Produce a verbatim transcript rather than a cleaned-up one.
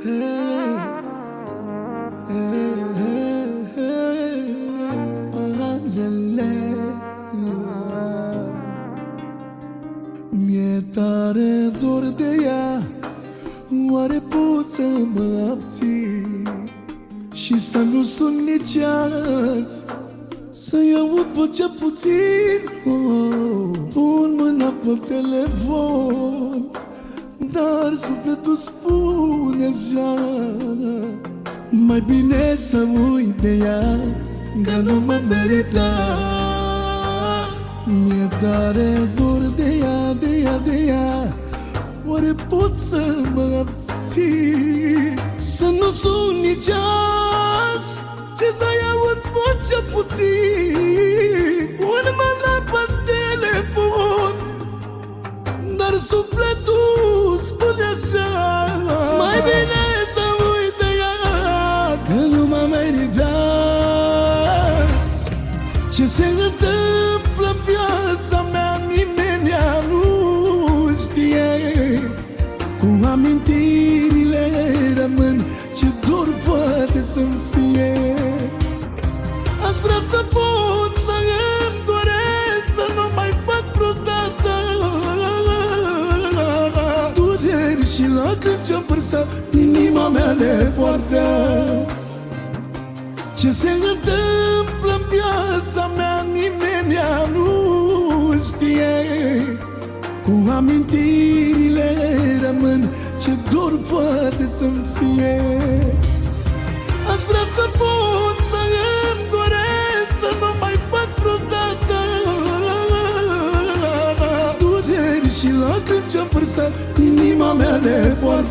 Mi-e tare dor de ea, oare pot să mă abțin și să nu sun nici azi, să-i aud vocea puțin. oh, Pun mâna pe telefon, dar sufletul spune așa: mai bine să uit de ea, că nu mă merită. Mi-e tare dor de ea, de ea, de ea, oare pot să mă abțin să nu sun nici azi, ce să-i aud vocea puțin. Pun mâna pe telefon, dar sufletul spune așa: mai bine să uit de ea, că nu mă merită. Ce se întâmplă în viața mea nimeni nu știe, cu amintirile rămân, ce dor poate să-mi fie. Aș vrea să pot să îmi doresc, să nu mai fac vreodată dureri și lacrimi ce-am vărsat, inima mea le poartă. Ce se întâmplă în viața mea nimeni nu știe, cu amintirile rămân, ce dor poate să-mi fie. Aș vrea să pot să îmi doresc, să nu mai fac vreodată dureri și lacrimi ce-am vărsat, inima mea le poartă.